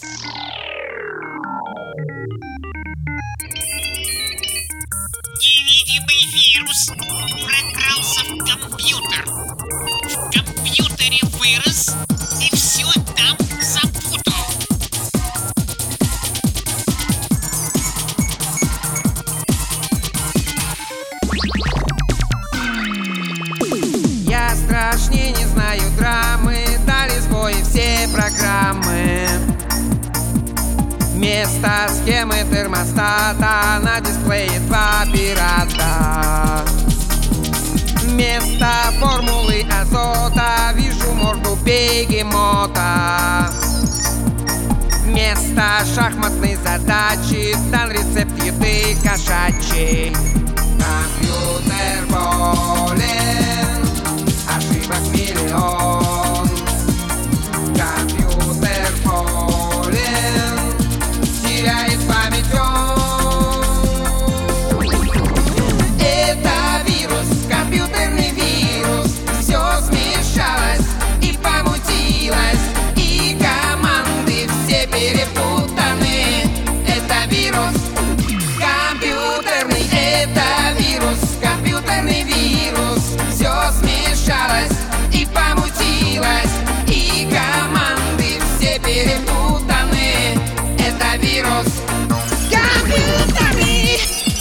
Невидимый вирус прокрался в компьютер. В компьютере вырос и все там запутал. Я страшнее не знаю драмы, дали сбои все программы. Вместо схемы термостата на дисплее два пирата. Вместо формулы азота вижу морду бегемота. Вместо шахматной задачи дан рецепт еды кошачьей. Компьютер болен, ошибок миллион. Компьютер болен, теряет память он. Это вирус, компьютерный вирус. Все смешалось и помутилось, и команды все перепутаны. Это вирус компьютерный, это вирус, компьютерный вирус. Все смешалось и помутилось, и команды все перепутаны. Это вирус компьютерный.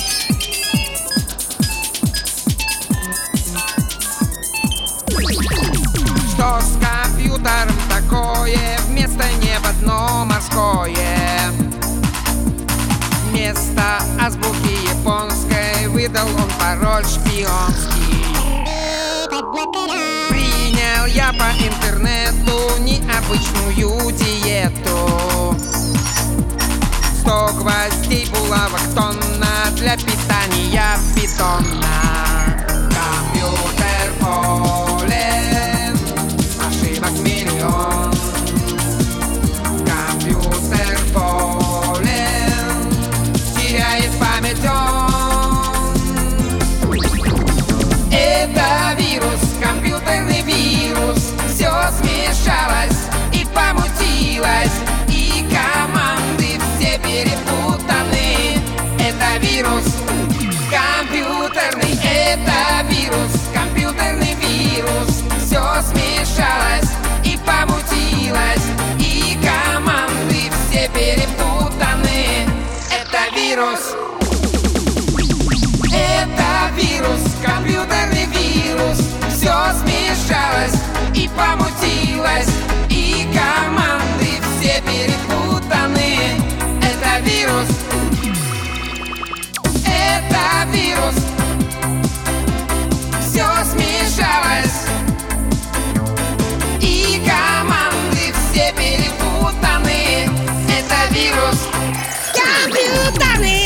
Что с компьютером такое? Вместо неба дно морское. Вместо азбуки японской выдал он пароль шпионский. Принял я по интернету необычную диету. 100 гвоздей, булавок тонна для питания питона. Компьютер болен, ошибок миллион. Компьютер болен, теряет память он. Это вирус, компьютерный вирус. Все смешалось и помутилось, и команды все перепутаны. Это вирус компьютерный, это вирус, компьютерный вирус. Все смешалось и помутилось, и команды все перепутаны. Это вирус. Это вирус, компьютерный вирус. Все смешалось и помутилось, и команды все перепутаны. Это вирус. Это вирус. Все смешалось, и команды все перепутаны. Это вирус компьютерный.